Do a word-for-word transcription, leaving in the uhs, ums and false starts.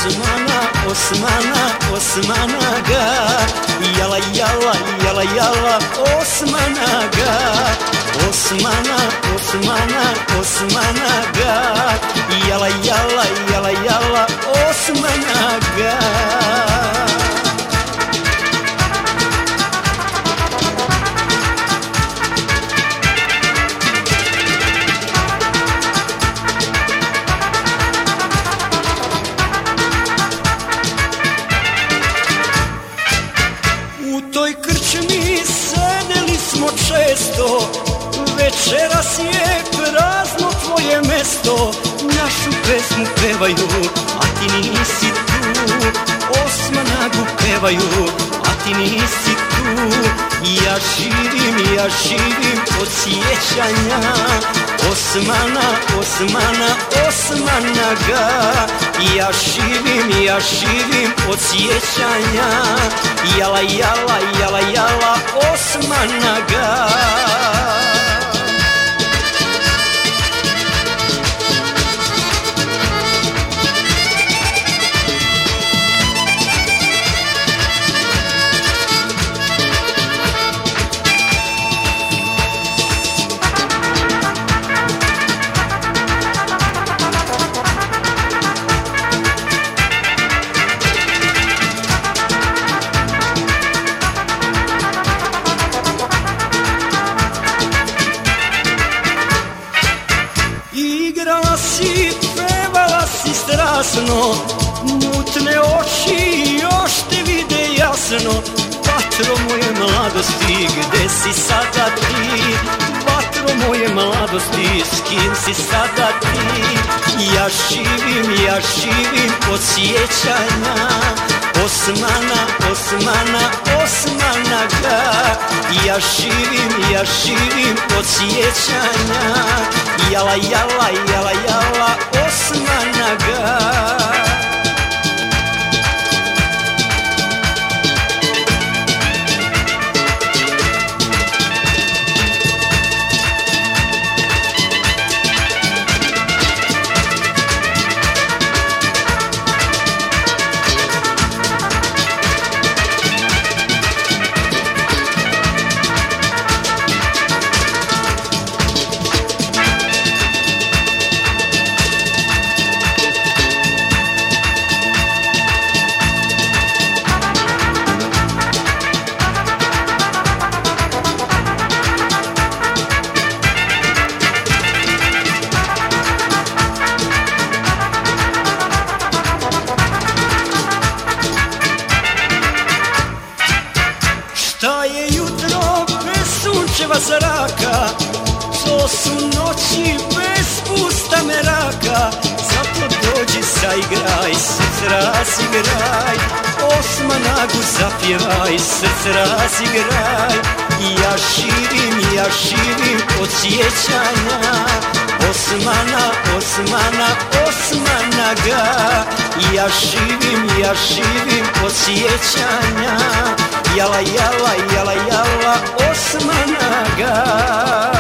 Osmana, Osmana, Osmana ga, jala, jala, jala, jala, Osmana ga. Osmana, Osmana, Osmana ga, jala, jala, jala, jala, Osmana ga. U toj krčmi sedeli smo često, večeras je prazno tvoje mesto. Našu pesmu pevaju, a ti nisi tu. Osmanagu pevaju, a ti nisi tu. Ja živim, ja živim od sjećanja. Osmana, Osmana, Osmana ga. Ja živim, ja živim od sjećanja. Jala, jala, jala, jala, Osmana ga. Igrala si, pevala si strasno, mutne oči još te vide jasno. Vatro moje mladosti, gde si sada ti? Vatro moje mladosti, s kim si sada ti? Ja živim, ja živim od sjećanja. Osmana, Osmana, Osmana ga. Ja živim, ja živim od sjećanja. Jala, jala, jala, jala, Osmana ga. Šta je jutro bez sunčeva zraka, to su noći bez pusta meraka. Zato dođi saigraj, srce razigraj, Osmanagu zapjevaj, srce razigraj. Ja živim, ja živim od sjećanja. Osmana, Osmana, Osmana ga. Ja živim, ja živim od sjećanja. Jala, jala, jala, jala, Osmana ga.